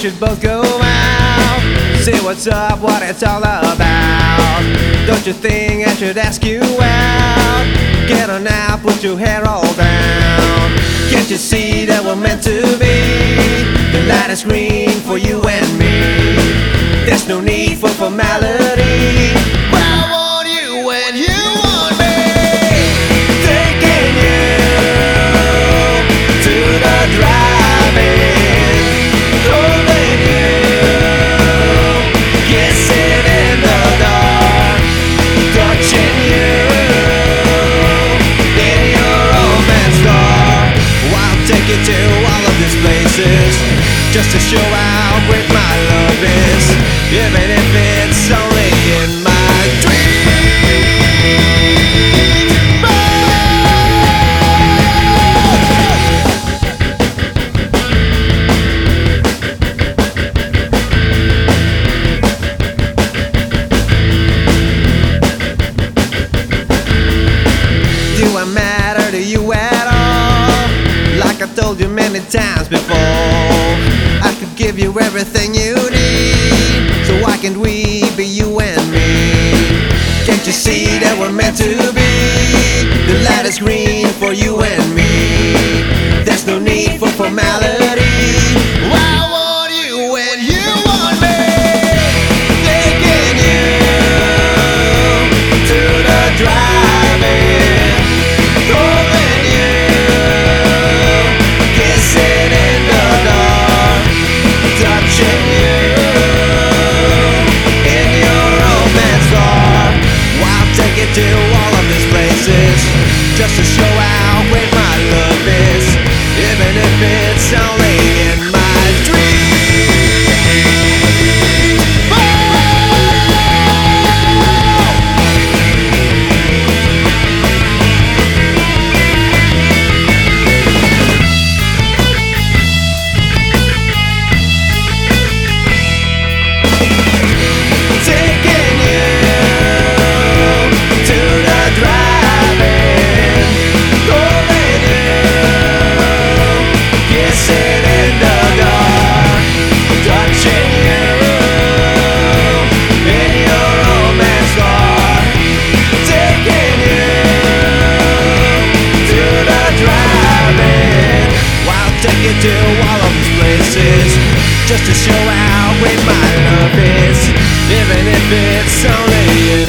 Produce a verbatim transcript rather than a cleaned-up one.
should both go out, see what's up, what it's all about. Don't you think I should ask you out? Get on now, put your hair all down. Can't you see that we're meant to be? The light is green for you and me. There's no need for formality. I want you and you want me. Taking you to the drive-in, holding you, kissing in the dark, touching you in your romance car. I'll take you to all of these places just to show how great my love is, even if it's only in my dreams. Do I matter to you at all? Like I told you many times before, I could give you everything you need. So why can't we be you and me? Can't you see that we're meant to be? The light is green for you and me. There's no need for formality. I want you and you want me. Taking you to the drive-in, holding you, kissing in the dark, touching you in your romance car. I'll take you to all of these places just to show how great my love is, even if it's only in my dreams. Oh! Taking you to the drive-in, holding you, kissing in the dark, touching you in your romance car. Taking you to the drive-in, I'll take you to all of these places just to show how great my love is, even if it's only you.